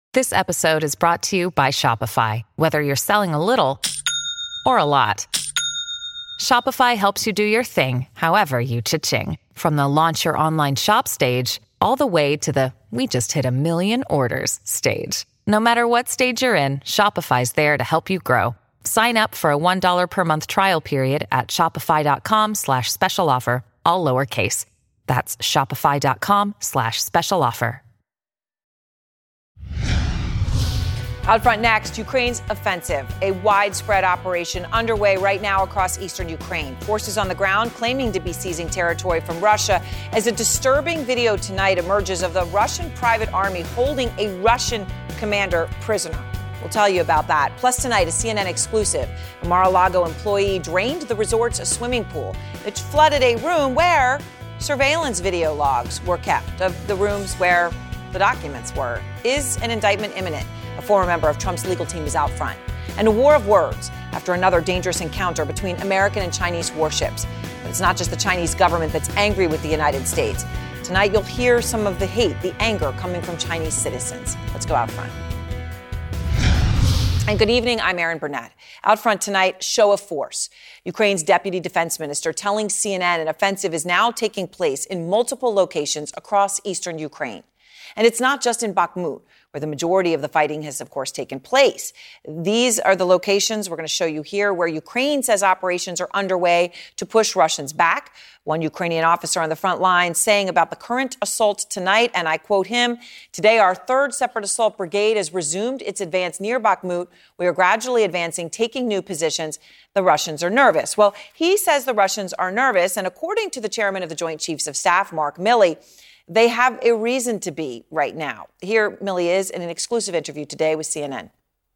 This episode is brought to you by Shopify. Whether you're selling a little or a lot, Shopify helps you do your thing, however you cha-ching. From the launch your online shop stage, all the way to the we just hit 1 million orders stage. No matter what stage you're in, Shopify's there to help you grow. Sign up for a $1 per month trial period at shopify.com/special offer, all lowercase. That's shopify.com/special offer. Out front next, Ukraine's offensive, a widespread operation underway right now across eastern Ukraine. Forces on the ground claiming to be seizing territory from Russia as a disturbing video tonight emerges of the Russian private army holding a Russian commander prisoner. We'll tell you about that. Plus tonight, a CNN exclusive. A Mar-a-Lago employee drained the resort's swimming pool, which flooded a room where surveillance video logs were kept of the rooms where the documents were. Is an indictment imminent? A former member of Trump's legal team is out front. And a war of words after another dangerous encounter between American and Chinese warships. But it's not just the Chinese government that's angry with the United States. Tonight, you'll hear some of the hate, the anger coming from Chinese citizens. Let's go out front. And good evening, I'm Erin Burnett. Out front tonight, show of force. Ukraine's deputy defense minister telling CNN an offensive is now taking place in multiple locations across eastern Ukraine. And it's not just in Bakhmut, where the majority of the fighting has, of course, taken place. These are the locations we're going to show you here where Ukraine says operations are underway to push Russians back. One Ukrainian officer on the front line saying about the current assault tonight, and I quote him, "Today, our 3rd Separate Assault Brigade has resumed its advance near Bakhmut. We are gradually advancing, taking new positions. The Russians are nervous." Well, he says the Russians are nervous, and according to the chairman of the Joint Chiefs of Staff, Mark Milley, they have a reason to be right now. Here Milley is in an exclusive interview today with CNN.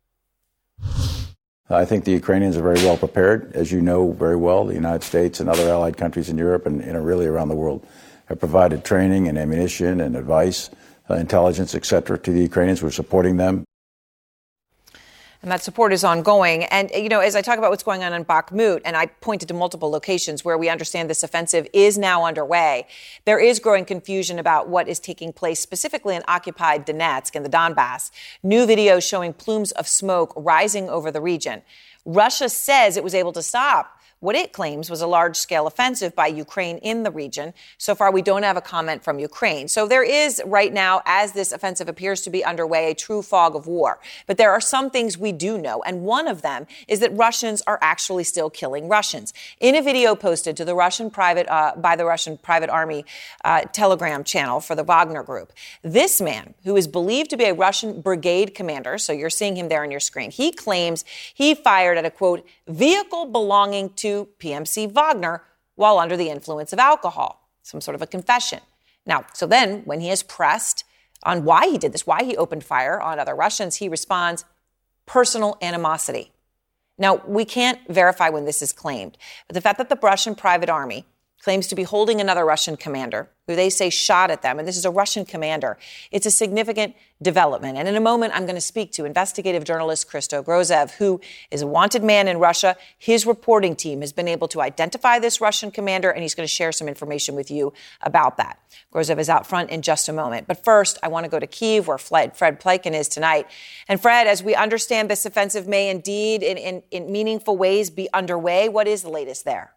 I think the Ukrainians are very well prepared. As you know very well, the United States and other allied countries in Europe and really around the world have provided training and ammunition and advice, intelligence, et cetera, to the Ukrainians. We're supporting them. And that support is ongoing. And, you know, as I talk about what's going on in Bakhmut, and I pointed to multiple locations where we understand this offensive is now underway, there is growing confusion about what is taking place specifically in occupied Donetsk and the Donbass. New videos showing plumes of smoke rising over the region. Russia says it was able to stop what it claims was a large-scale offensive by Ukraine in the region. So far, we don't have a comment from Ukraine. So there is right now, as this offensive appears to be underway, a true fog of war. But there are some things we do know, and one of them is that Russians are actually still killing Russians. In a video posted to the Russian private by the Russian private army Telegram channel for the Wagner Group, this man, who is believed to be a Russian brigade commander, so you're seeing him there on your screen, he claims he fired at a, quote, vehicle belonging to PMC Wagner while under the influence of alcohol, some sort of a confession. Now, so then when he is pressed on why he did this, why he opened fire on other Russians, he responds, personal animosity. Now, we can't verify when this is claimed, but the fact that the Russian private army claims to be holding another Russian commander who they say shot at them, and this is a Russian commander, it's a significant development. And in a moment, I'm going to speak to investigative journalist Christo Grozev, who is a wanted man in Russia. His reporting team has been able to identify this Russian commander, and he's going to share some information with you about that. Grozev is out front in just a moment. But first, I want to go to Kyiv, where Fred Pleitgen is tonight. And Fred, as we understand, this offensive may indeed, in meaningful ways, be underway. What is the latest there?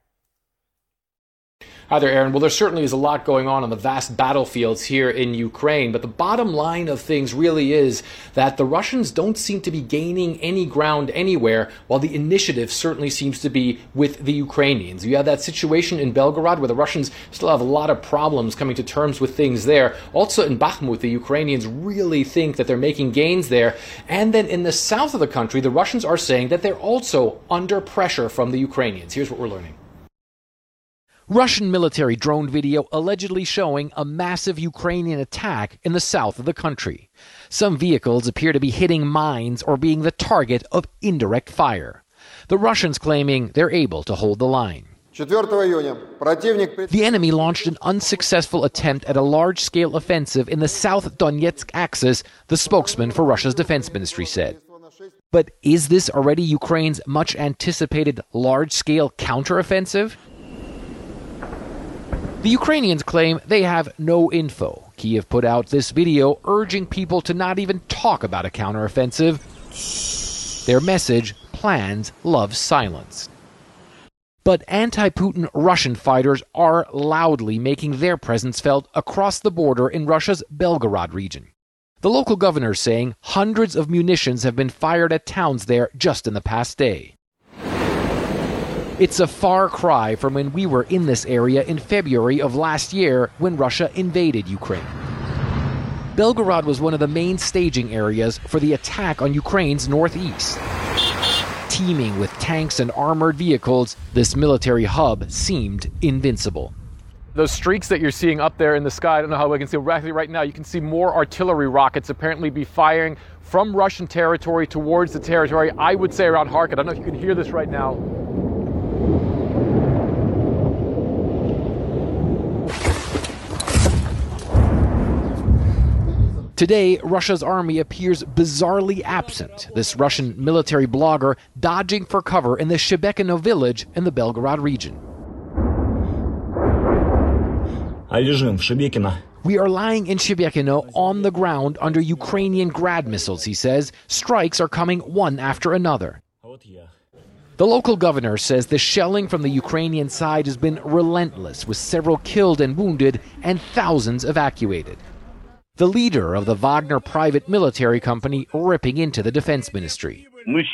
Hi there, Aaron. Well, there certainly is a lot going on the vast battlefields here in Ukraine, but the bottom line of things really is that the Russians don't seem to be gaining any ground anywhere, while the initiative certainly seems to be with the Ukrainians. You have that situation in Belgorod where the Russians still have a lot of problems coming to terms with things there. Also in Bakhmut, the Ukrainians really think that they're making gains there. And then in the south of the country, the Russians are saying that they're also under pressure from the Ukrainians. Here's what we're learning. Russian military drone video allegedly showing a massive Ukrainian attack in the south of the country. Some vehicles appear to be hitting mines or being the target of indirect fire. The Russians claiming they're able to hold the line. The enemy launched an unsuccessful attempt at a large-scale offensive in the South Donetsk axis, the spokesman for Russia's defense ministry said. But is this already Ukraine's much-anticipated large-scale counteroffensive? The Ukrainians claim they have no info, Kiev put out this video urging people to not even talk about a counteroffensive. Their message, plans love silence. But anti-Putin Russian fighters are loudly making their presence felt across the border in Russia's Belgorod region. The local governor saying hundreds of munitions have been fired at towns there just in the past day. It's a far cry from when we were in this area in February of last year when Russia invaded Ukraine. Belgorod was one of the main staging areas for the attack on Ukraine's northeast. Teeming with tanks and armored vehicles, this military hub seemed invincible. Those streaks that you're seeing up there in the sky, I don't know how we can see right now, you can see more artillery rockets apparently be firing from Russian territory towards the territory, I would say around Kharkiv. I don't know if you can hear this right now. Today, Russia's army appears bizarrely absent, this Russian military blogger dodging for cover in the Shebekino village in the Belgorod region. We are lying in Shebekino on the ground under Ukrainian Grad missiles, he says. Strikes are coming one after another. The local governor says the shelling from the Ukrainian side has been relentless, with several killed and wounded and thousands evacuated. The leader of the Wagner private military company ripping into the defense ministry.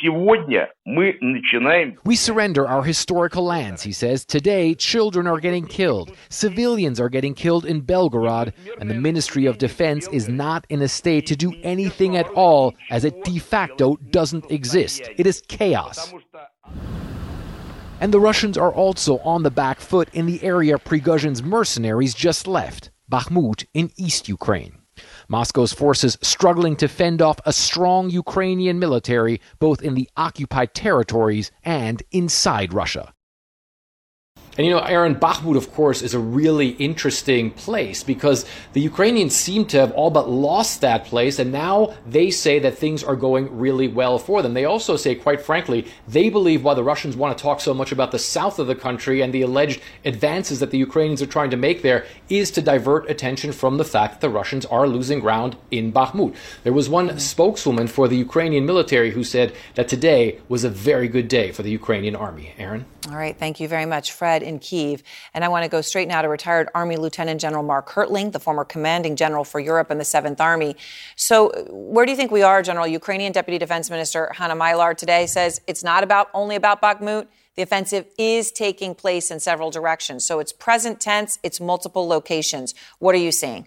We surrender our historical lands, he says. Today, children are getting killed. Civilians are getting killed in Belgorod, and the Ministry of Defense is not in a state to do anything at all, as it de facto doesn't exist. It is chaos. And the Russians are also on the back foot in the area Prigozhin's mercenaries just left, Bakhmut in East Ukraine. Moscow's forces struggling to fend off a strong Ukrainian military both in the occupied territories and inside Russia. And Aaron, Bakhmut, of course, is a really interesting place because the Ukrainians seem to have all but lost that place, and now they say that things are going really well for them. They also say, quite frankly, they believe why the Russians want to talk so much about the south of the country and the alleged advances that the Ukrainians are trying to make there is to divert attention from the fact that the Russians are losing ground in Bakhmut. There was one spokeswoman for the Ukrainian military who said that today was a very good day for the Ukrainian army. Aaron? All right. Thank you very much, Fred in Kyiv. And I want to go straight now to retired Army Lieutenant General Mark Hertling, the former commanding general for Europe and the 7th Army. So where do you think we are, General? Ukrainian Deputy Defense Minister Hanna Maliar today says it's not only about Bakhmut. The offensive is taking place in several directions. So it's present tense. It's multiple locations. What are you seeing?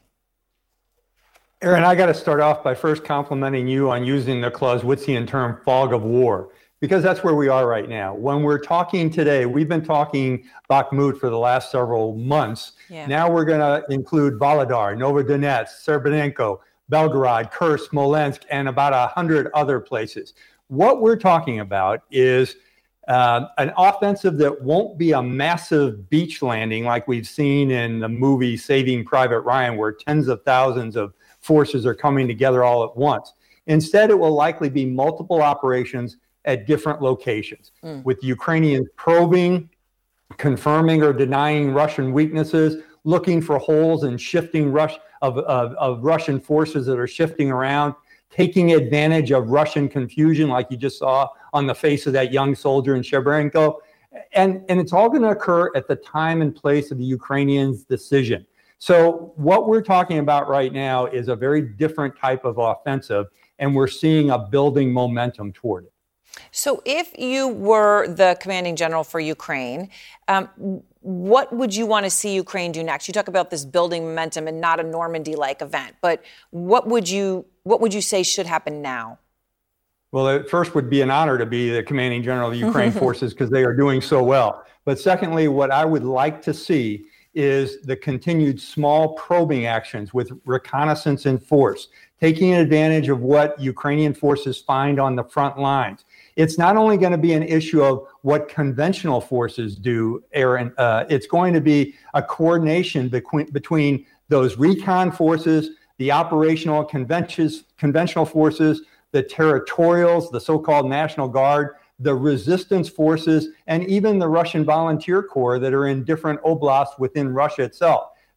Aaron, I got to start off by first complimenting you on using the Clausewitzian term fog of war, because that's where we are right now. When we're talking today, we've been talking Bakhmut for the last several months. Yeah. Now we're going to include Volodar, Novodonetsk, Serbrenenko, Belgorod, Kursk, Smolensk, and about 100 other places. What we're talking about is an offensive that won't be a massive beach landing like we've seen in the movie Saving Private Ryan, where tens of thousands of forces are coming together all at once. Instead, it will likely be multiple operations at different locations, with the Ukrainians probing, confirming or denying Russian weaknesses, looking for holes and shifting of Russian forces that are shifting around, taking advantage of Russian confusion like you just saw on the face of that young soldier in Shebrenko. And it's all going to occur at the time and place of the Ukrainians' decision. So what we're talking about right now is a very different type of offensive, and we're seeing a building momentum toward it. So if you were the commanding general for Ukraine, what would you want to see Ukraine do next? You talk about this building momentum and not a Normandy-like event, but what would you say should happen now? Well, it first would be an honor to be the commanding general of the Ukraine forces because they are doing so well. But secondly, what I would like to see is the continued small probing actions with reconnaissance in force, taking advantage of what Ukrainian forces find on the front lines. It's not only going to be an issue of what conventional forces do, Aaron, it's going to be a coordination between those recon forces, the operational conventional forces, the territorials, the so-called National Guard, the resistance forces, and even the Russian volunteer corps that are in different oblasts within Russia itself.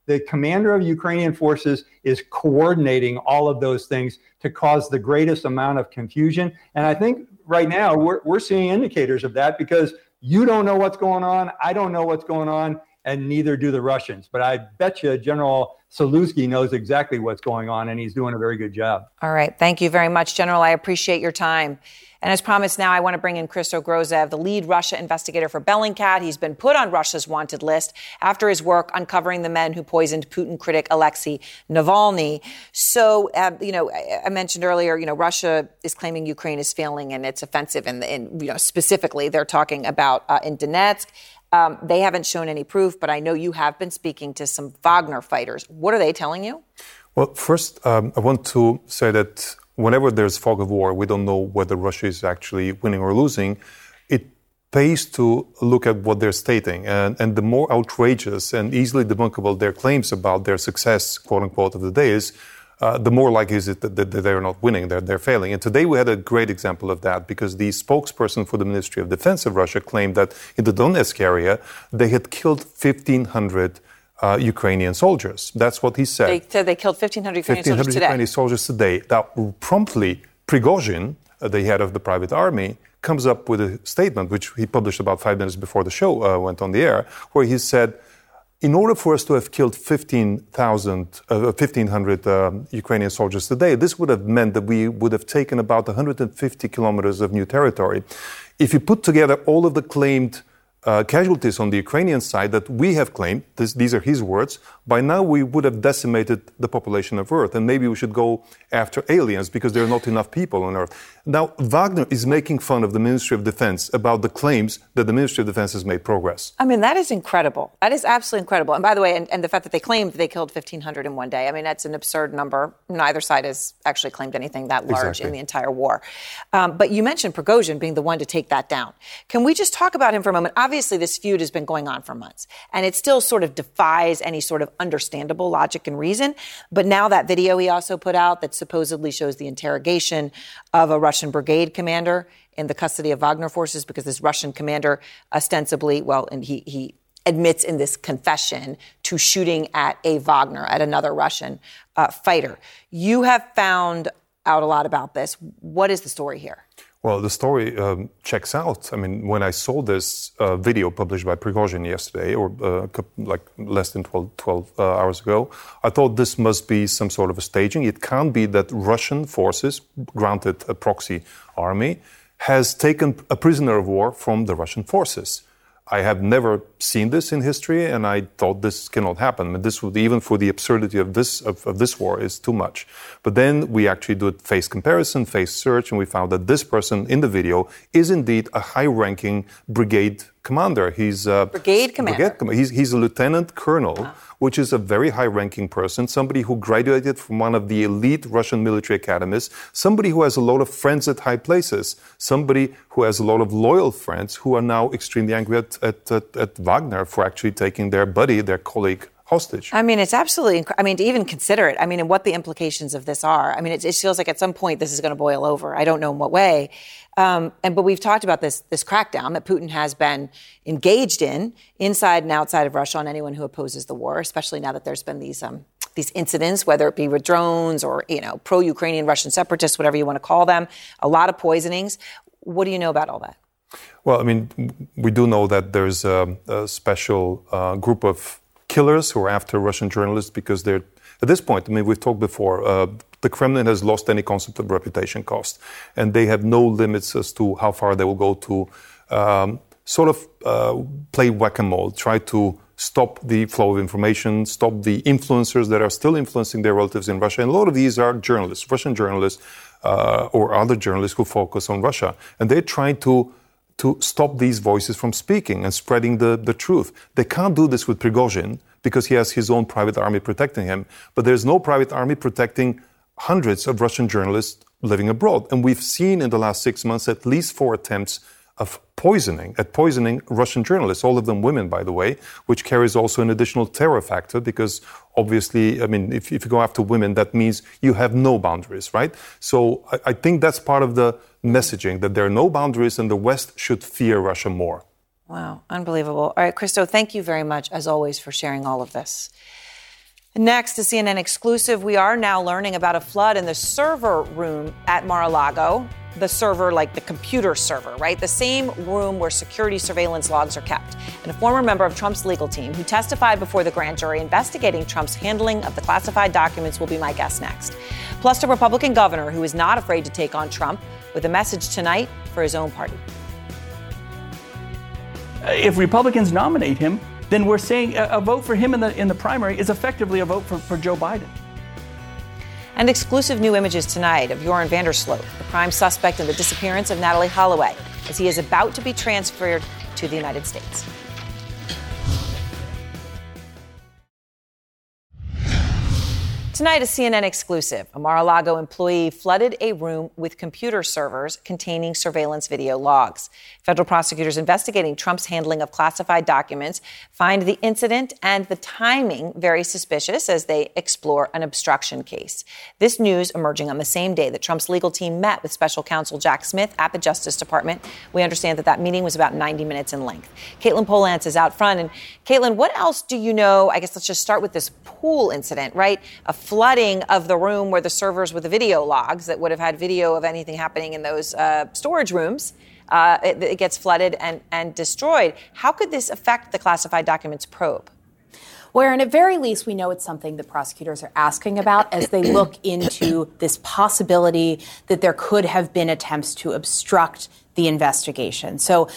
The commander of Ukrainian forces is coordinating all of those things to cause the greatest amount of confusion. And I think right now we're seeing indicators of that, because you don't know what's going on. I don't know what's going on, and neither do the Russians. But I bet you General Saluzky knows exactly what's going on, and he's doing a very good job. All right. Thank you very much, General. I appreciate your time. And as promised, now I want to bring in Christo Grozev, the lead Russia investigator for Bellingcat. He's been put on Russia's wanted list after his work uncovering the men who poisoned Putin critic Alexei Navalny. So, I mentioned earlier, Russia is claiming Ukraine is failing in its offensive. And specifically, they're talking about in Donetsk. They haven't shown any proof, but I know you have been speaking to some Wagner fighters. What are they telling you? Well, first, I want to say that whenever there's fog of war, we don't know whether Russia is actually winning or losing. It pays to look at what they're stating. And the more outrageous and easily debunkable their claims about their success, quote unquote, of the day is, the more likely is it that they're not winning, they're failing. And today we had a great example of that, because the spokesperson for the Ministry of Defense of Russia claimed that in the Donetsk area, they had killed 1,500 Ukrainian soldiers. That's what he said. They said they killed 1,500 Ukrainian soldiers today. 1,500 Ukrainian soldiers today. Now, promptly, Prigozhin, the head of the private army, comes up with a statement, which he published about 5 minutes before the show went on the air, where he said, in order for us to have killed 1,500 Ukrainian soldiers today, this would have meant that we would have taken about 150 kilometers of new territory. If you put together all of the claimed casualties on the Ukrainian side that we have claimed, these are his words, by now we would have decimated the population of Earth. And maybe we should go after aliens because there are not enough people on Earth. Now, Wagner is making fun of the Ministry of Defense about the claims that the Ministry of Defense has made progress. I mean, that is incredible. That is absolutely incredible. And by the way, and the fact that they claimed they killed 1,500 in one day, I mean, that's an absurd number. Neither side has actually claimed anything that large in the entire war. But you mentioned Prigozhin being the one to take that down. Can we just talk about him for a moment? Obviously, this feud has been going on for months, and it still sort of defies any sort of understandable logic and reason. But now that video he also put out that supposedly shows the interrogation of a Russian brigade commander in the custody of Wagner forces, because this Russian commander ostensibly, and he admits in this confession to shooting at another Russian fighter. You have found out a lot about this. What is the story here? Well, the story checks out. I mean, when I saw this video published by Prigozhin yesterday, or less than 12 hours ago, I thought this must be some sort of a staging. It can't be that Russian forces, granted a proxy army, has taken a prisoner of war from the Russian forces. I have never seen this in history, and I thought this cannot happen. I mean, this would, even for the absurdity of this war, is too much. But then we actually do a face comparison, face search, and we found that this person in the video is indeed a high-ranking brigade commander. He's a brigade commander. He's a lieutenant colonel, which is a very high-ranking person, somebody who graduated from one of the elite Russian military academies, somebody who has a lot of friends at high places, somebody who has a lot of loyal friends who are now extremely angry at Wagner for actually taking their buddy, their colleague, hostage. I mean, it's absolutely, to even consider it, and what the implications of this are. I mean, it feels like at some point this is going to boil over. I don't know in what way. But we've talked about this crackdown that Putin has been engaged in inside and outside of Russia on anyone who opposes the war, especially now that there's been these incidents, whether it be with drones or, pro-Ukrainian Russian separatists, whatever you want to call them, a lot of poisonings. What do you know about all that? Well, we do know that there's a special group of killers who are after Russian journalists because they're, at this point, we've talked before, the Kremlin has lost any concept of reputation cost, and they have no limits as to how far they will go to play whack-a-mole, try to stop the flow of information, stop the influencers that are still influencing their relatives in Russia. And a lot of these are journalists, Russian journalists, or other journalists who focus on Russia. And they're trying to stop these voices from speaking and spreading the truth. They can't do this with Prigozhin because he has his own private army protecting him. But there's no private army protecting hundreds of Russian journalists living abroad. And we've seen in the last 6 months at least 4 attempts of poisoning Russian journalists, all of them women, by the way, which carries also an additional terror factor because obviously, if you go after women, that means you have no boundaries, right? So I think that's part of the messaging, that there are no boundaries and the West should fear Russia more. Wow, unbelievable. All right, Christo, thank you very much, as always, for sharing all of this. Next, to CNN exclusive, we are now learning about a flood in the server room at Mar-a-Lago. The server, like the computer server, right? The same room where security surveillance logs are kept. And a former member of Trump's legal team who testified before the grand jury investigating Trump's handling of the classified documents will be my guest next. Plus, the Republican governor who is not afraid to take on Trump with a message tonight for his own party. If Republicans nominate him, then we're saying a vote for him in the primary is effectively a vote for Joe Biden. And exclusive new images tonight of Joran van der Sloot, the prime suspect in the disappearance of Natalie Holloway, as he is about to be transferred to the United States. Tonight, a CNN exclusive. A Mar-a-Lago employee flooded a room with computer servers containing surveillance video logs. Federal prosecutors investigating Trump's handling of classified documents find the incident and the timing very suspicious as they explore an obstruction case. This news emerging on the same day that Trump's legal team met with special counsel Jack Smith at the Justice Department. We understand that meeting was about 90 minutes in length. Caitlin Polantz is out front. And Caitlin, what else do you know? I guess let's just start with this pool incident, right? A flooding of the room where the servers with the video logs that would have had video of anything happening in those storage rooms. It gets flooded and destroyed. How could this affect the classified documents probe? Where, at very least, we know it's something that prosecutors are asking about as they look into this possibility that there could have been attempts to obstruct the investigation. So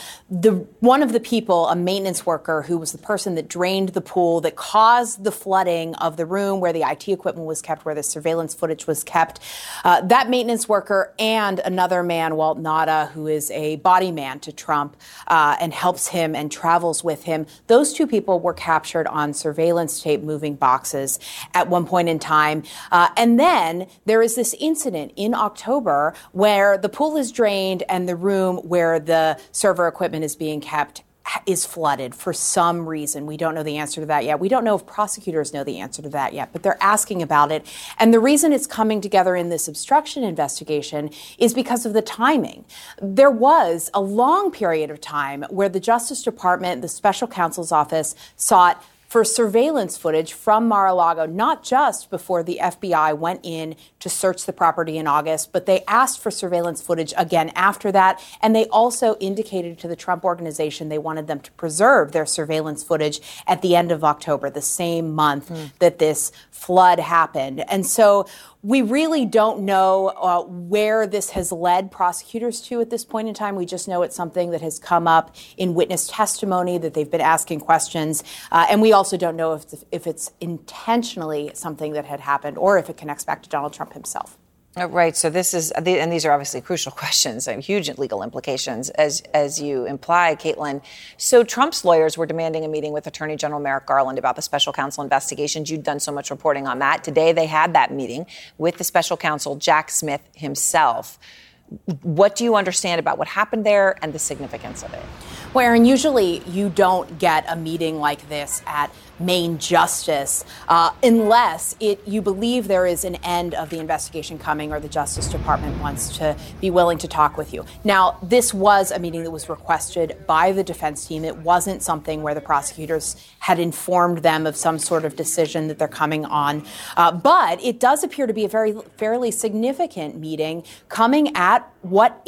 one of the people, a maintenance worker who was the person that drained the pool, that caused the flooding of the room where the IT equipment was kept, where the surveillance footage was kept, that maintenance worker and another man, Walt Nauta, who is a body man to Trump and helps him and travels with him, those two people were captured on surveillance tape moving boxes at one point in time. And then there is this incident in October where the pool is drained and the room where the server equipment is being kept is flooded for some reason. We don't know the answer to that yet. We don't know if prosecutors know the answer to that yet, but they're asking about it. And the reason it's coming together in this obstruction investigation is because of the timing. There was a long period of time where the Justice Department, the special counsel's office, sought for surveillance footage from Mar-a-Lago, not just before the FBI went in to search the property in August, but they asked for surveillance footage again after that. And they also indicated to the Trump Organization they wanted them to preserve their surveillance footage at the end of October, the same month that this flood happened. And so we really don't know where this has led prosecutors to at this point in time. We just know it's something that has come up in witness testimony, that they've been asking questions. And we also don't know if it's intentionally something that had happened or if it connects back to Donald Trump himself. Right. So this is, and these are obviously crucial questions and huge legal implications, as you imply, Caitlin. So Trump's lawyers were demanding a meeting with Attorney General Merrick Garland about the special counsel investigations. You'd done so much reporting on that. Today, they had that meeting with the special counsel, Jack Smith himself. What do you understand about what happened there and the significance of it? Well, Aaron, usually you don't get a meeting like this at Main Justice unless you believe there is an end of the investigation coming or the Justice Department wants to be willing to talk with you. Now, this was a meeting that was requested by the defense team. It wasn't something where the prosecutors had informed them of some sort of decision that they're coming on. But it does appear to be a fairly significant meeting coming at what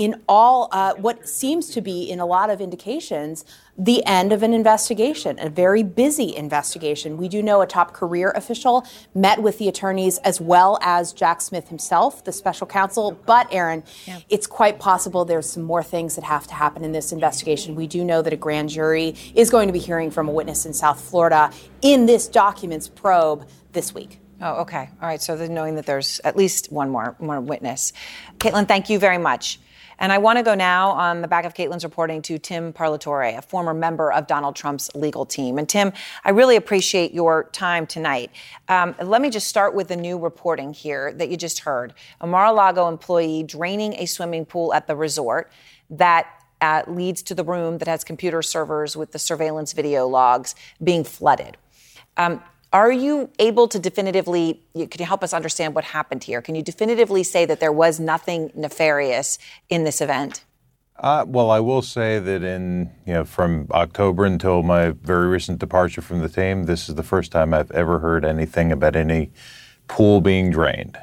seems to be, in a lot of indications, the end of an investigation, a very busy investigation. We do know a top career official met with the attorneys as well as Jack Smith himself, the special counsel. But, Aaron, It's quite possible there's some more things that have to happen in this investigation. We do know that a grand jury is going to be hearing from a witness in South Florida in this documents probe this week. Oh, okay. All right. So knowing that there's at least one more witness. Caitlin, thank you very much. And I want to go now on the back of Caitlin's reporting to Tim Parlatore, a former member of Donald Trump's legal team. And Tim, I really appreciate your time tonight. Let me just start with the new reporting here that you just heard. A Mar-a-Lago employee draining a swimming pool at the resort that leads to the room that has computer servers with the surveillance video logs being flooded. Are you able to definitively, could you help us understand what happened here? Can you definitively say that there was nothing nefarious in this event? Well, I will say that from October until my very recent departure from the team, this is the first time I've ever heard anything about any pool being drained.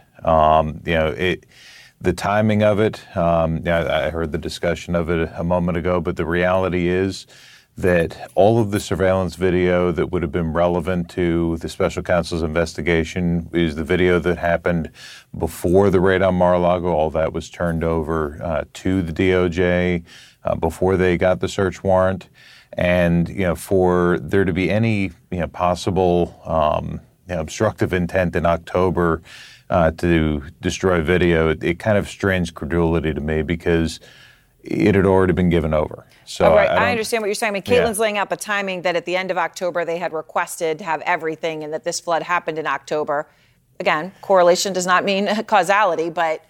The timing of it, I heard the discussion of it a moment ago, but the reality is that all of the surveillance video that would have been relevant to the special counsel's investigation is the video that happened before the raid on Mar-a-Lago. All that was turned over to the DOJ before they got the search warrant. And, for there to be any, possible obstructive intent in October to destroy video, it kind of strains credulity to me because it had already been given over. So right. I understand what you're saying. I mean, Caitlin's laying out the timing that at the end of October they had requested to have everything and that this flood happened in October. Again, correlation does not mean causality, but...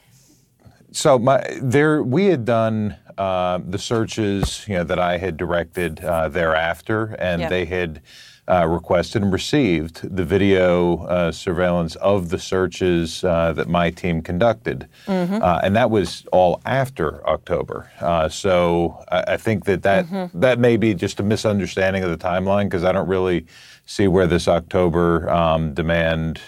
So we had done the searches that I had directed thereafter, and they had requested and received the video surveillance of the searches that my team conducted. And that was all after October. So I think that may be just a misunderstanding of the timeline, because I don't really see where this October demand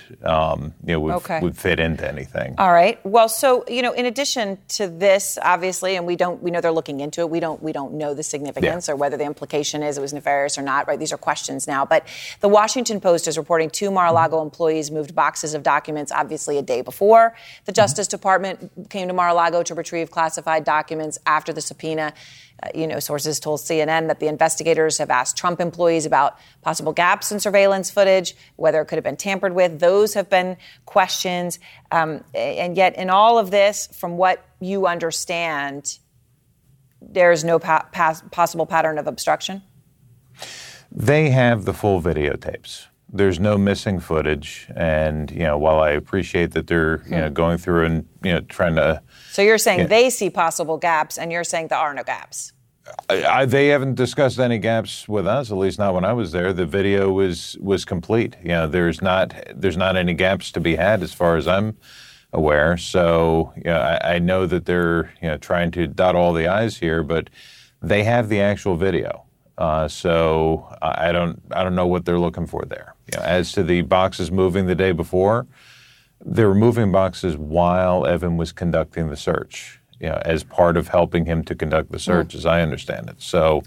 would fit into anything. All right. Well, so, in addition to this, obviously, and we know they're looking into it, we don't know the significance or whether the implication is it was nefarious or not, right? These are questions now. But the Washington Post is reporting 2 Mar-a-Lago employees moved boxes of documents, obviously a day before the Justice Department came to Mar-a-Lago to retrieve classified documents after the subpoena. Sources told CNN that the investigators have asked Trump employees about possible gaps in surveillance footage, whether it could have been tampered with. Those have been questions. And yet in all of this, from what you understand, there's no possible pattern of obstruction? They have the full videotapes. There's no missing footage. And, while I appreciate that they're, going through and, trying to... So you're saying they see possible gaps, and you're saying there are no gaps? They haven't discussed any gaps with us, at least not when I was there. The video was complete. There's not any gaps to be had as far as I'm aware. So, I know that they're, trying to dot all the I's here, but they have the actual video. So I don't know what they're looking for there. As to the boxes moving the day before, they were moving boxes while Evan was conducting the search, as part of helping him to conduct the search, as I understand it. So,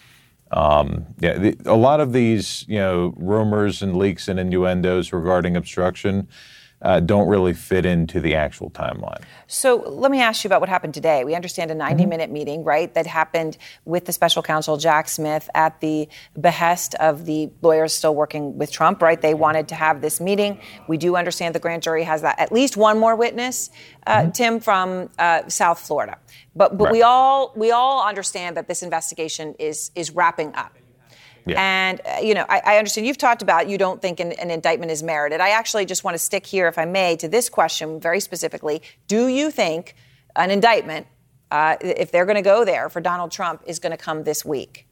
a lot of these, rumors and leaks and innuendos regarding obstruction don't really fit into the actual timeline. So let me ask you about what happened today. We understand a 90-minute meeting, right, that happened with the special counsel, Jack Smith, at the behest of the lawyers still working with Trump, right? They wanted to have this meeting. We do understand the grand jury has at least one more witness, Tim, from South Florida. But right. we all understand that this investigation is wrapping up. Yeah. And, I understand you've talked about you don't think an indictment is merited. I actually just want to stick here, if I may, to this question very specifically. Do you think an indictment, if they're going to go there for Donald Trump, is going to come this week?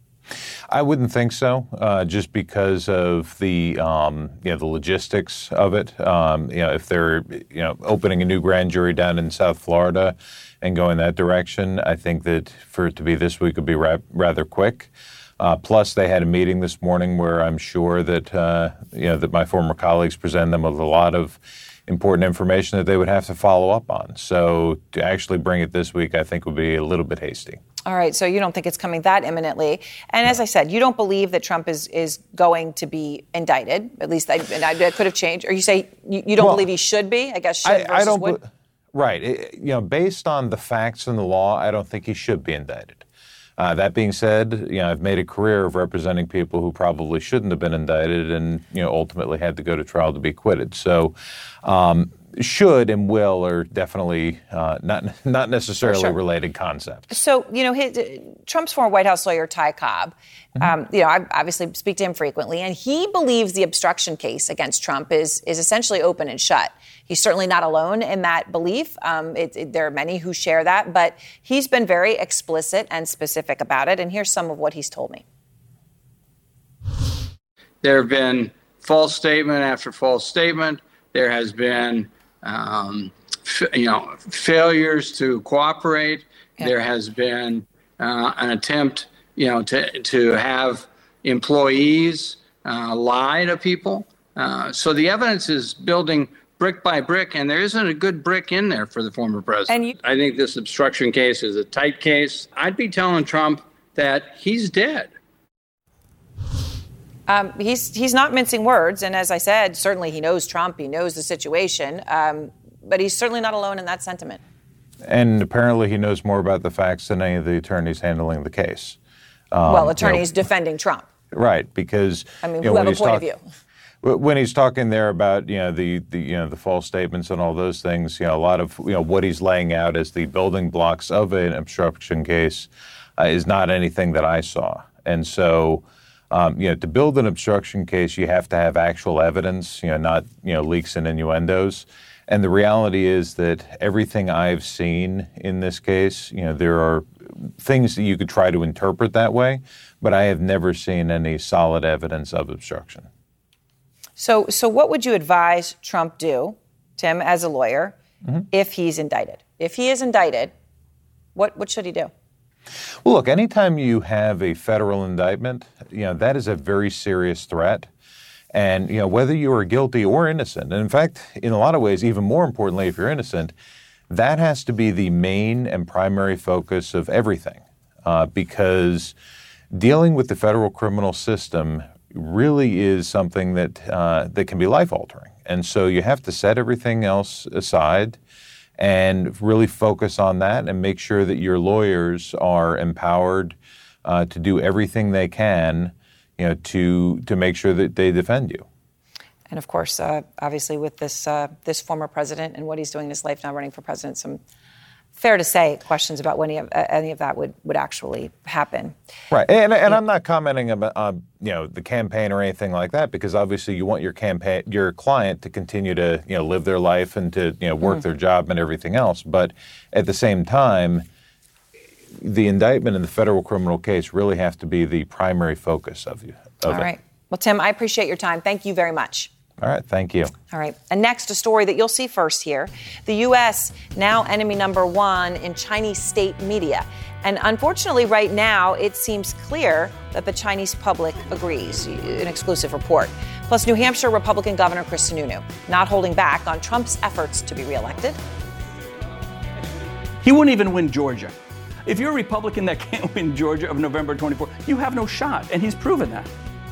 I wouldn't think so, just because of the the logistics of it. If they're opening a new grand jury down in South Florida and going that direction, I think that for it to be this week would be rather quick. Plus, they had a meeting this morning where I'm sure that that my former colleagues presented them with a lot of important information that they would have to follow up on. So to actually bring it this week, I think would be a little bit hasty. All right. So you don't think it's coming that imminently. And as I said, you don't believe that Trump is going to be indicted. At least I could have changed. Or you say you don't believe he should be? I guess should versus would? Right. Based on the facts and the law, I don't think he should be indicted. That being said, I've made a career of representing people who probably shouldn't have been indicted and, ultimately had to go to trial to be acquitted. So should and will are definitely not necessarily related concepts. So, Trump's former White House lawyer, Ty Cobb, I obviously speak to him frequently, and he believes the obstruction case against Trump is essentially open and shut. He's certainly not alone in that belief. There are many who share that, but he's been very explicit and specific about it, and here's some of what he's told me. There have been false statement after false statement. There has been failures to cooperate. Yeah. There has been an attempt, to have employees lie to people. So the evidence is building brick by brick, and there isn't a good brick in there for the former president. I think this obstruction case is a tight case. I'd be telling Trump that he's dead. He's not mincing words, and as I said, certainly he knows Trump, he knows the situation, but he's certainly not alone in that sentiment. And apparently he knows more about the facts than any of the attorneys handling the case. Attorneys defending Trump. Right, because who have a point of view. When he's talking there about the false statements and all those things, a lot of what he's laying out as the building blocks of an obstruction case is not anything that I saw. And so, to build an obstruction case, you have to have actual evidence, not leaks and innuendos. And the reality is that everything I've seen in this case, there are things that you could try to interpret that way, but I have never seen any solid evidence of obstruction. So what would you advise Trump do, Tim, as a lawyer, if he's indicted? If he is indicted, what should he do? Well, look, anytime you have a federal indictment, that is a very serious threat. And, whether you are guilty or innocent, and in fact, in a lot of ways, even more importantly, if you're innocent, that has to be the main and primary focus of everything. Because dealing with the federal criminal system really is something that can be life-altering. And so you have to set everything else aside and really focus on that and make sure that your lawyers are empowered to do everything they can, to make sure that they defend you. And of course, obviously with this former president and what he's doing in his life now running for president, some fair to say questions about when any of that would actually happen. Right. And I'm not commenting about, the campaign or anything like that, because obviously you want your client to continue to, live their life and to, work their job and everything else. But at the same time, the indictment in the federal criminal case really have to be the primary focus of it. All right. Well, Tim, I appreciate your time. Thank you very much. All right. Thank you. All right. And next, a story that you'll see first here. The U.S. now enemy number one in Chinese state media. And unfortunately, right now, it seems clear that the Chinese public agrees. An exclusive report. Plus, New Hampshire Republican Governor Chris Sununu not holding back on Trump's efforts to be reelected. He wouldn't even win Georgia. If you're a Republican that can't win Georgia of November 24, you have no shot. And he's proven that.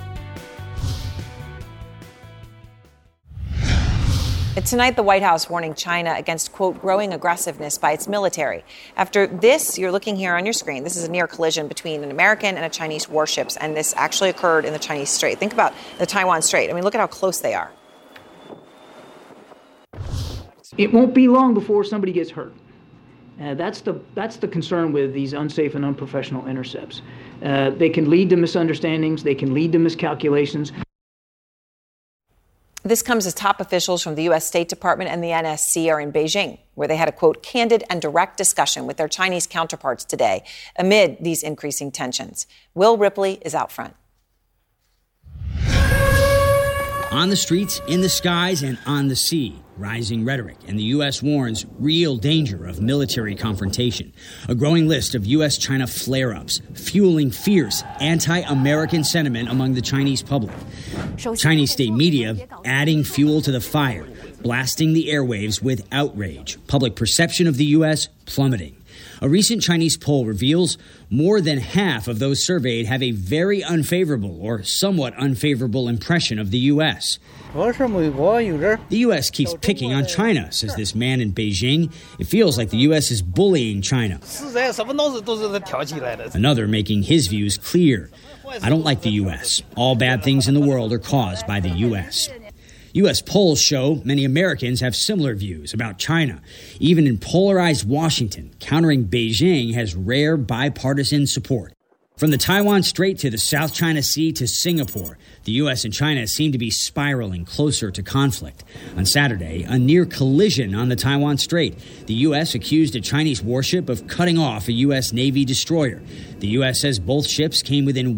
Tonight, the White House warning China against, quote, growing aggressiveness by its military. After this, you're looking here on your screen, this is a near collision between an American and a Chinese warships, and this actually occurred in the Chinese Strait. Think about the Taiwan Strait. I mean, look at how close they are. It won't be long before somebody gets hurt. That's the concern with these unsafe and unprofessional intercepts. They can lead to misunderstandings. They can lead to miscalculations. This comes as top officials from the U.S. State Department and the NSC are in Beijing, where they had a, quote, candid and direct discussion with their Chinese counterparts today amid these increasing tensions. Will Ripley is out front. On the streets, in the skies, and on the sea, rising rhetoric, and the U.S. warns real danger of military confrontation. A growing list of U.S.-China flare-ups, fueling fierce anti-American sentiment among the Chinese public. Chinese state media adding fuel to the fire, blasting the airwaves with outrage. Public perception of the U.S. plummeting. A recent Chinese poll reveals more than half of those surveyed have a very unfavorable or somewhat unfavorable impression of the U.S. The U.S. keeps picking on China, says this man in Beijing. It feels like the U.S. is bullying China. Another making his views clear. I don't like the U.S. All bad things in the world are caused by the U.S. U.S. polls show many Americans have similar views about China. Even in polarized Washington, countering Beijing has rare bipartisan support. From the Taiwan Strait to the South China Sea to Singapore, the U.S. and China seem to be spiraling closer to conflict. On Saturday, a near collision on the Taiwan Strait. The U.S. accused a Chinese warship of cutting off a U.S. Navy destroyer. The U.S. says both ships came within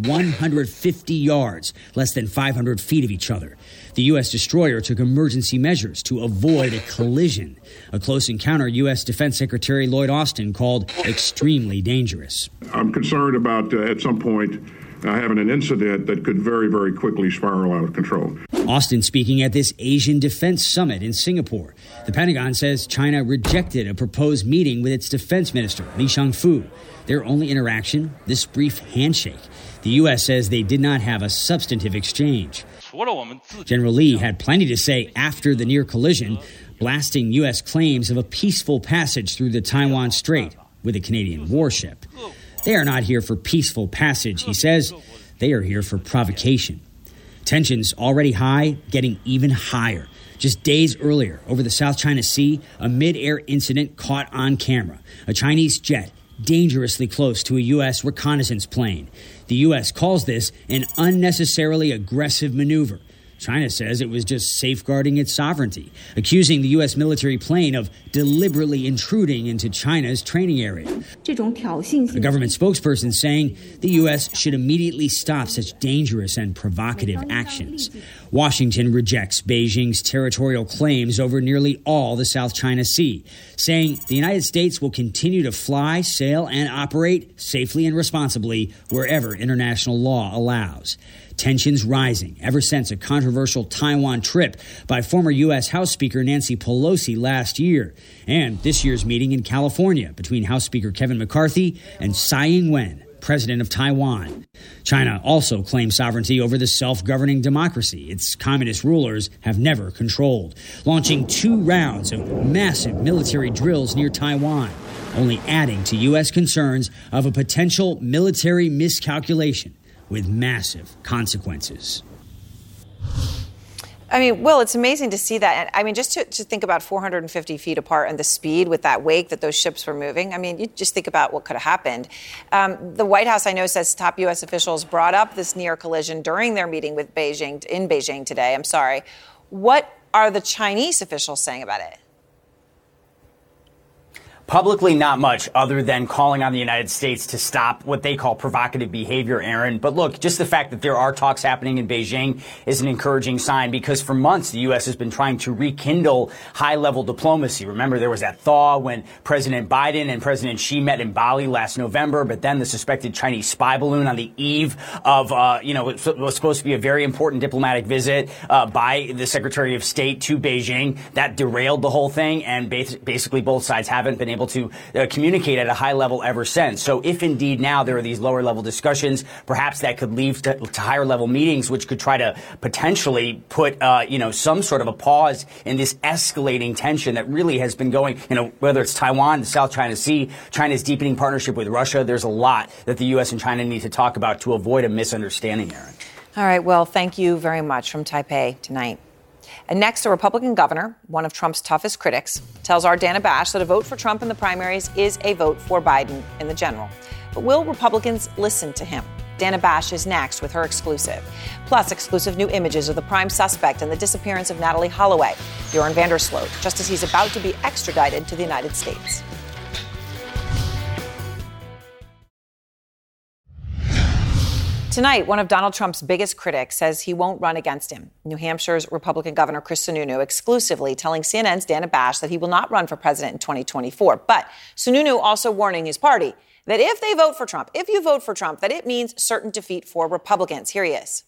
150 yards, less than 500 feet of each other. The U.S. destroyer took emergency measures to avoid a collision, a close encounter U.S. Defense Secretary Lloyd Austin called extremely dangerous. I'm concerned about, at some point, having an incident that could very, very quickly spiral out of control. Austin speaking at this Asian Defense Summit in Singapore. The Pentagon says China rejected a proposed meeting with its defense minister, Li Shangfu. Their only interaction, this brief handshake. The U.S. says they did not have a substantive exchange. General Lee had plenty to say after the near collision, blasting U.S. claims of a peaceful passage through the Taiwan Strait with a Canadian warship. They are not here for peaceful passage, he says. They are here for provocation. Tensions already high, getting even higher. Just days earlier, over the South China Sea, a mid-air incident caught on camera. A Chinese jet dangerously close to a U.S. reconnaissance plane. The U.S. calls this an unnecessarily aggressive maneuver. China says it was just safeguarding its sovereignty, accusing the U.S. military plane of deliberately intruding into China's training area. A government spokesperson saying the U.S. should immediately stop such dangerous and provocative actions. Washington rejects Beijing's territorial claims over nearly all the South China Sea, saying the United States will continue to fly, sail, and operate safely and responsibly wherever international law allows. Tensions rising ever since a controversial Taiwan trip by former U.S. House Speaker Nancy Pelosi last year, and this year's meeting in California between House Speaker Kevin McCarthy and Tsai Ing-wen, president of Taiwan. China also claims sovereignty over the self-governing democracy its communist rulers have never controlled, launching 2 rounds of massive military drills near Taiwan, only adding to U.S. concerns of a potential military miscalculation with massive consequences. I mean, Will, it's amazing to see that. And I mean, just to think about 450 feet apart and the speed with that wake that those ships were moving. I mean, you just think about what could have happened. The White House, I know, says top U.S. officials brought up this near collision during their meeting with in Beijing today. I'm sorry. What are the Chinese officials saying about it? Publicly, not much other than calling on the United States to stop what they call provocative behavior, Aaron. But look, just the fact that there are talks happening in Beijing is an encouraging sign because for months the U.S. has been trying to rekindle high-level diplomacy. Remember, there was that thaw when President Biden and President Xi met in Bali last November, but then the suspected Chinese spy balloon on the eve of, it was supposed to be a very important diplomatic visit by the Secretary of State to Beijing. That derailed the whole thing, and basically both sides haven't been able to communicate at a high level ever since. So if indeed now there are these lower level discussions, perhaps that could lead to higher level meetings, which could try to potentially put, some sort of a pause in this escalating tension that really has been going, whether it's Taiwan, the South China Sea, China's deepening partnership with Russia. There's a lot that the U.S. and China need to talk about to avoid a misunderstanding, Aaron. All right. Well, thank you very much from Taipei tonight. And next, a Republican governor, one of Trump's toughest critics, tells our Dana Bash that a vote for Trump in the primaries is a vote for Biden in the general. But will Republicans listen to him? Dana Bash is next with her exclusive. Plus, exclusive new images of the prime suspect in the disappearance of Natalee Holloway, Bjorn Vandersloot, just as he's about to be extradited to the United States. Tonight, one of Donald Trump's biggest critics says he won't run against him. New Hampshire's Republican Governor Chris Sununu exclusively telling CNN's Dana Bash that he will not run for president in 2024. But Sununu also warning his party that if they vote for Trump, if you vote for Trump, that it means certain defeat for Republicans. Here he is.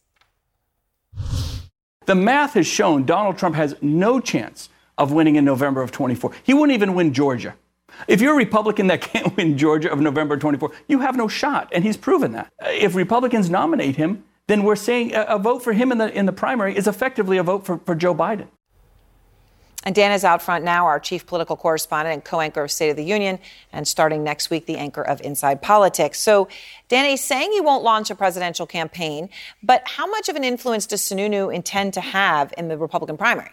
The math has shown Donald Trump has no chance of winning in November of 24. He wouldn't even win Georgia. If you're a Republican that can't win Georgia of November 24, you have no shot, and he's proven that. If Republicans nominate him, then we're saying a vote for him in the primary is effectively a vote for Joe Biden. And Dana's out front now, our chief political correspondent and co-anchor of State of the Union, and starting next week, the anchor of Inside Politics. So, Dana, he's saying he won't launch a presidential campaign, but how much of an influence does Sununu intend to have in the Republican primary?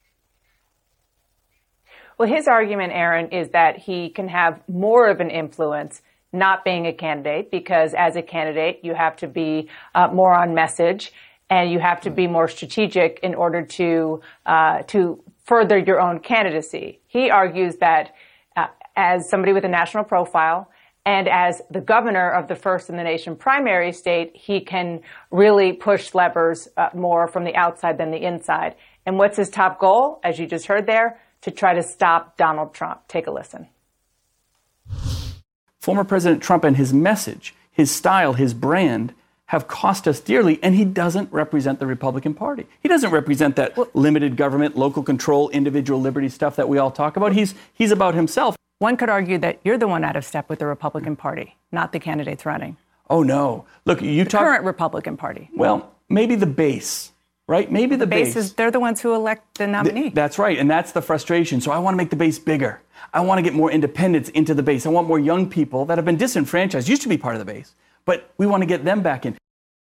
Well, his argument, Aaron, is that he can have more of an influence not being a candidate, because as a candidate, you have to be more on message and you have to be more strategic in order to further your own candidacy. He argues that as somebody with a national profile, And as the governor of the first in the nation primary state, he can really push levers more from the outside than the inside. And what's his top goal, as you just heard there? To try to stop Donald Trump. Take a listen. Former President Trump and his message, his style, his brand have cost us dearly, and he doesn't represent the Republican Party. He doesn't represent that limited government, local control, individual liberty stuff that we all talk about. He's about himself. One could argue that you're the one out of step with the Republican Party, not the candidates running. Oh, no. Look, the current Republican Party. Well, maybe the base, right? Maybe the base. Is, they're the ones who elect the nominee. That's right, and that's the frustration. So I want to make the base bigger. I want to get more independents into the base. I want more young people that have been disenfranchised, used to be part of the base, but we want to get them back in.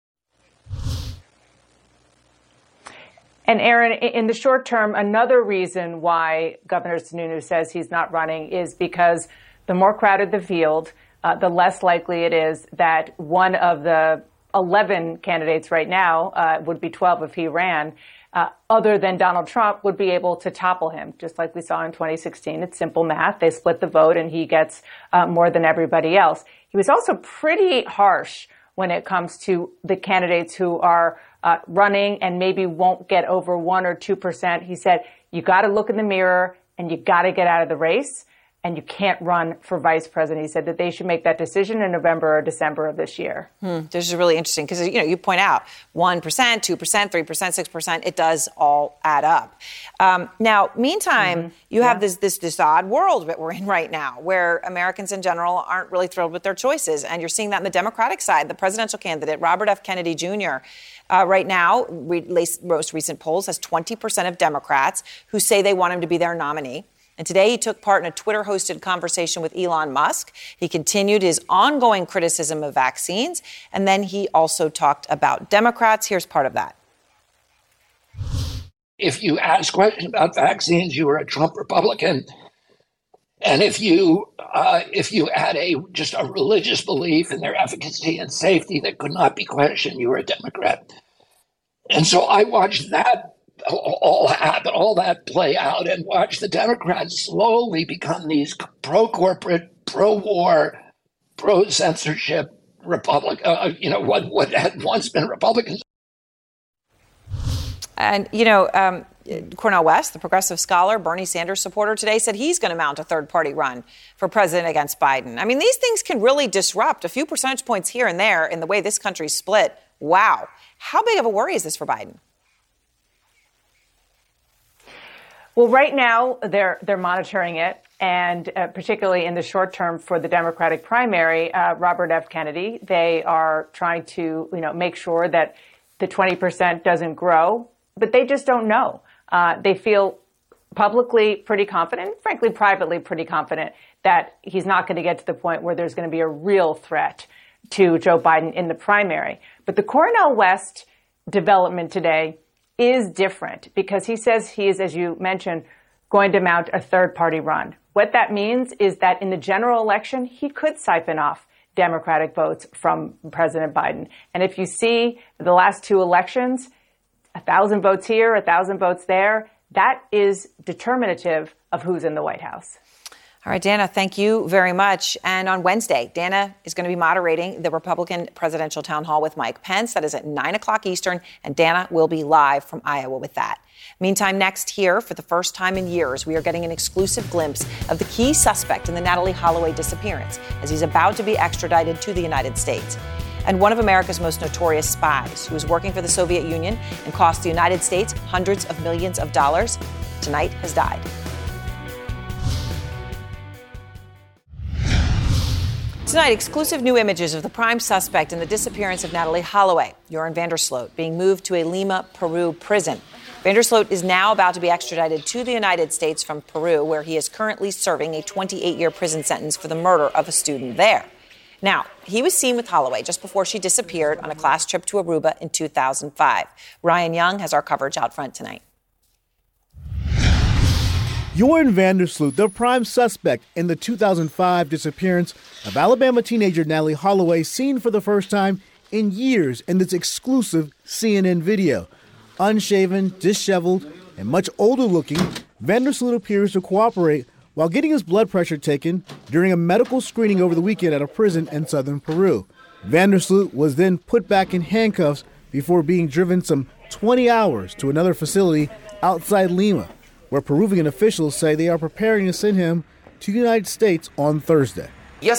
And Aaron, in the short term, another reason why Governor Sununu says he's not running is because the more crowded the field, the less likely it is that one of the 11 candidates right now, would be 12 if he ran, other than Donald Trump, would be able to topple him, just like we saw in 2016. It's simple math. They split the vote and he gets more than everybody else. He was also pretty harsh when it comes to the candidates who are running and maybe won't get over 1 or 2%. He said, you got to look in the mirror and you got to get out of the race and you can't run for vice president. He said that they should make that decision in November or December of this year. This is really interesting because, you point out 1%, 2%, 3%, 6%. It does all add up. Now, meantime, you have this odd world that we're in right now where Americans in general aren't really thrilled with their choices. And you're seeing that on the Democratic side. The presidential candidate, Robert F. Kennedy Jr., right now, most recent polls, has 20% of Democrats who say they want him to be their nominee. And today he took part in a Twitter-hosted conversation with Elon Musk. He continued his ongoing criticism of vaccines. And then he also talked about Democrats. Here's part of that. If you ask questions about vaccines, you were a Trump Republican. And if you had just a religious belief in their efficacy and safety that could not be questioned, you were a Democrat. And so I watched that all happen, all that play out, and watch the Democrats slowly become these pro-corporate, pro-war, pro-censorship Republican, what had once been Republicans. And, Cornel West, the progressive scholar, Bernie Sanders supporter today, said he's going to mount a third-party run for president against Biden. I mean, these things can really disrupt a few percentage points here and there in the way this country's split. Wow. How big of a worry is this for Biden? Well, right now, they're monitoring it, and particularly in the short term for the Democratic primary, Robert F. Kennedy, they are trying to, make sure that the 20% doesn't grow, but they just don't know. They feel publicly pretty confident, frankly, privately pretty confident that he's not going to get to the point where there's going to be a real threat to Joe Biden in the primary. But the Cornel West development today is different because he says he is, as you mentioned, going to mount a third-party run. What that means is that in the general election, he could siphon off Democratic votes from President Biden. And if you see the last two elections, 1,000 votes here, 1,000 votes there, that is determinative of who's in the White House. All right, Dana, thank you very much. And on Wednesday, Dana is going to be moderating the Republican presidential town hall with Mike Pence. That is at 9 o'clock Eastern, and Dana will be live from Iowa with that. Meantime, next here, for the first time in years, we are getting an exclusive glimpse of the key suspect in the Natalee Holloway disappearance as he's about to be extradited to the United States. And one of America's most notorious spies, who was working for the Soviet Union and cost the United States hundreds of millions of dollars, tonight has died. Tonight, exclusive new images of the prime suspect in the disappearance of Natalee Holloway, Joran Vandersloot, being moved to a Lima, Peru prison. Vandersloot is now about to be extradited to the United States from Peru, where he is currently serving a 28-year prison sentence for the murder of a student there. Now, he was seen with Holloway just before she disappeared on a class trip to Aruba in 2005. Ryan Young has our coverage out front tonight. Joran Vandersloot, the prime suspect in the 2005 disappearance of Alabama teenager Natalee Holloway, seen for the first time in years in this exclusive CNN video. Unshaven, disheveled, and much older looking, Vandersloot appears to cooperate while getting his blood pressure taken during a medical screening over the weekend at a prison in southern Peru. Vandersloot was then put back in handcuffs before being driven some 20 hours to another facility outside Lima, where Peruvian officials say they are preparing to send him to the United States on Thursday. It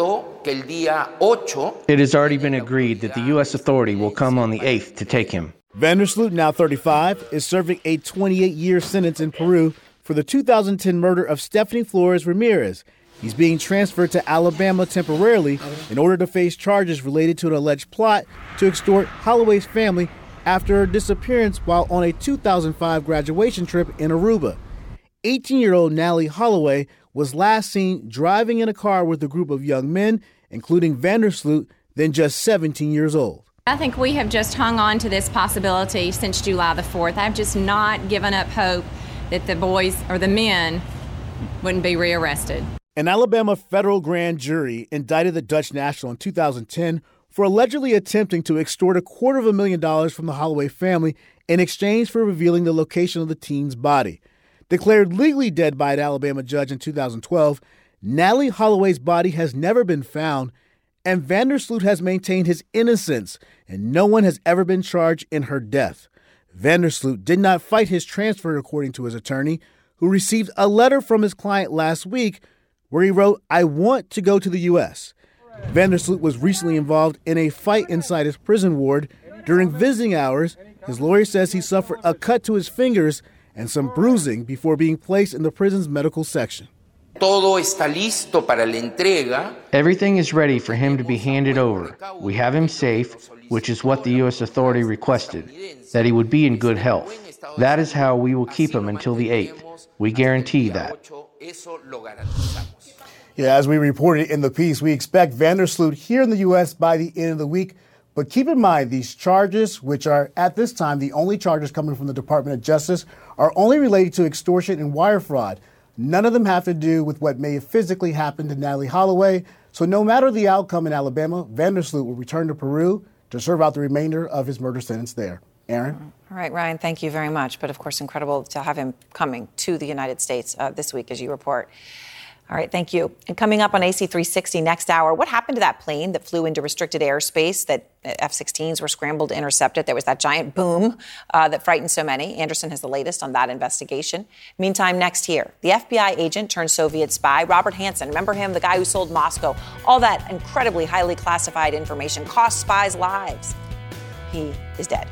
has already been agreed that the U.S. authority will come on the 8th to take him. Vandersloot, now 35, is serving a 28-year sentence in Peru for the 2010 murder of Stephanie Flores Ramirez. He's being transferred to Alabama temporarily in order to face charges related to an alleged plot to extort Holloway's family after her disappearance while on a 2005 graduation trip in Aruba. 18-year-old Nally Holloway was last seen driving in a car with a group of young men, including Vandersloot, then just 17 years old. I think we have just hung on to this possibility since July the 4th. I've just not given up hope that the boys or the men wouldn't be rearrested. An Alabama federal grand jury indicted the Dutch national in 2010 for allegedly attempting to extort $250,000 from the Holloway family in exchange for revealing the location of the teen's body. Declared legally dead by an Alabama judge in 2012, Nally Holloway's body has never been found, and Vandersloot has maintained his innocence, and no one has ever been charged in her death. Vandersloot did not fight his transfer, according to his attorney, who received a letter from his client last week where he wrote, "I want to go to the U.S." Vandersloot was recently involved in a fight inside his prison ward. During visiting hours, his lawyer says he suffered a cut to his fingers and some bruising before being placed in the prison's medical section. Everything is ready for him to be handed over. We have him safe, which is what the U.S. authority requested, that he would be in good health. That is how we will keep him until the 8th. We guarantee that. Yeah, as we reported in the piece, we expect Vandersloot here in the U.S. by the end of the week. But keep in mind, these charges, which are at this time the only charges coming from the Department of Justice, are only related to extortion and wire fraud. None of them have to do with what may have physically happened to Nally Holloway. So no matter the outcome in Alabama, Vandersloot will return to Peru to serve out the remainder of his murder sentence there. Aaron? All right, Ryan, thank you very much. But, of course, incredible to have him coming to the United States this week, as you report. All right, thank you. And coming up on AC360 next hour, what happened to that plane that flew into restricted airspace that F-16s were scrambled to intercept it? There was that giant boom that frightened so many. Anderson has the latest on that investigation. Meantime, next here, the FBI agent turned Soviet spy, Robert Hanssen. Remember him, the guy who sold Moscow? All that incredibly highly classified information cost spies lives. He is dead.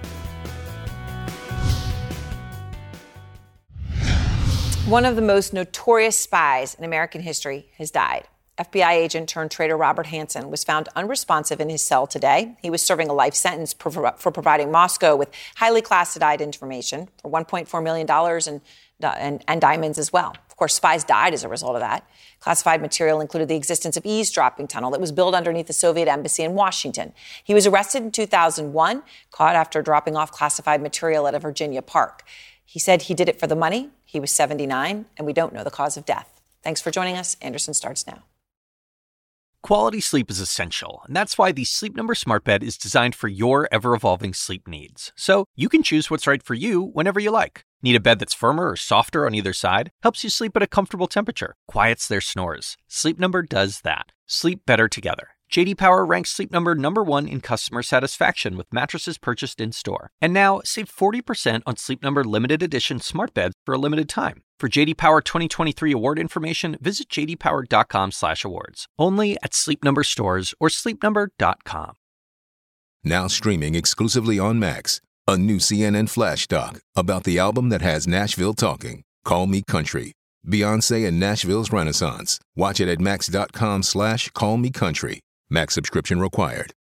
One of the most notorious spies in American history has died. FBI agent turned traitor Robert Hanssen was found unresponsive in his cell today. He was serving a life sentence for providing Moscow with highly classified information for $1.4 million and diamonds as well. Of course, spies died as a result of that. Classified material included the existence of eavesdropping tunnel that was built underneath the Soviet embassy in Washington. He was arrested in 2001, caught after dropping off classified material at a Virginia park. He said he did it for the money. He was 79, and we don't know the cause of death. Thanks for joining us. Anderson starts now. Quality sleep is essential, and that's why the Sleep Number Smart Bed is designed for your ever-evolving sleep needs. So you can choose what's right for you whenever you like. Need a bed that's firmer or softer on either side? Helps you sleep at a comfortable temperature. Quiets their snores. Sleep Number does that. Sleep better together. J.D. Power ranks Sleep Number #1 in customer satisfaction with mattresses purchased in-store. And now, save 40% on Sleep Number limited edition smart beds for a limited time. For J.D. Power 2023 award information, visit jdpower.com/awards. Only at Sleep Number stores or sleepnumber.com. Now streaming exclusively on Max, a new CNN flash doc about the album that has Nashville talking, Call Me Country. Beyoncé and Nashville's Renaissance. Watch it at max.com/callmecountry. Max subscription required.